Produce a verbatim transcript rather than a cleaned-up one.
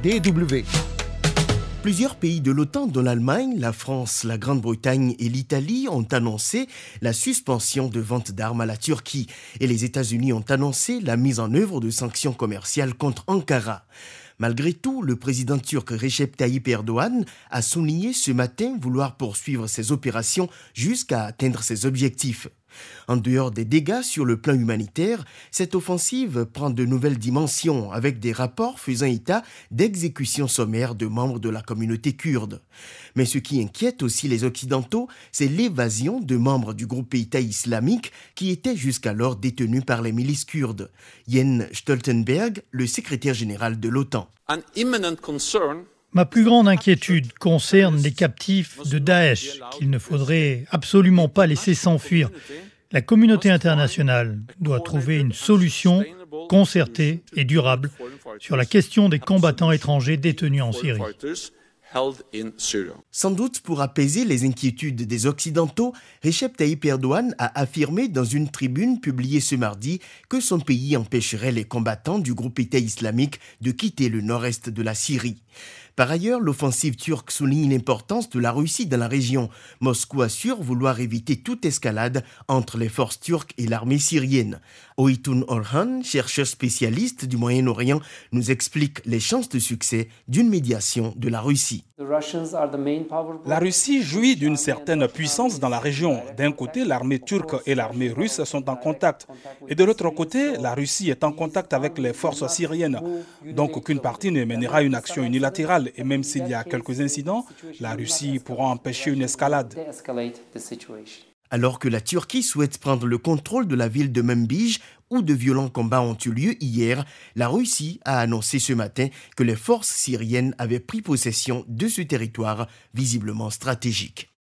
D W. Plusieurs pays de l'OTAN, dont l'Allemagne, la France, la Grande-Bretagne et l'Italie, ont annoncé la suspension de vente d'armes à la Turquie. Et les États-Unis ont annoncé la mise en œuvre de sanctions commerciales contre Ankara. Malgré tout, le président turc Recep Tayyip Erdogan a souligné ce matin vouloir poursuivre ses opérations jusqu'à atteindre ses objectifs. En dehors des dégâts sur le plan humanitaire, cette offensive prend de nouvelles dimensions avec des rapports faisant état d'exécutions sommaires de membres de la communauté kurde. Mais ce qui inquiète aussi les Occidentaux, c'est l'évasion de membres du groupe État islamique qui étaient jusqu'alors détenus par les milices kurdes. Jens Stoltenberg, le secrétaire général de l'OTAN. Ma plus grande inquiétude concerne les captifs de Daesh, qu'il ne faudrait absolument pas laisser s'enfuir. La communauté internationale doit trouver une solution concertée et durable sur la question des combattants étrangers détenus en Syrie. Sans doute pour apaiser les inquiétudes des Occidentaux, Recep Tayyip Erdogan a affirmé dans une tribune publiée ce mardi que son pays empêcherait les combattants du groupe État islamique de quitter le nord-est de la Syrie. Par ailleurs, l'offensive turque souligne l'importance de la Russie dans la région. Moscou assure vouloir éviter toute escalade entre les forces turques et l'armée syrienne. Oytun Orhan, chercheur spécialiste du Moyen-Orient, nous explique les chances de succès d'une médiation de la Russie. La Russie jouit d'une certaine puissance dans la région. D'un côté, l'armée turque et l'armée russe sont en contact. Et de l'autre côté, la Russie est en contact avec les forces syriennes. Donc aucune partie ne mènera une action unilatérale. Et même s'il y a quelques incidents, la Russie pourra empêcher une escalade. Alors que la Turquie souhaite prendre le contrôle de la ville de Manbij, où de violents combats ont eu lieu hier, la Russie a annoncé ce matin que les forces syriennes avaient pris possession de ce territoire visiblement stratégique.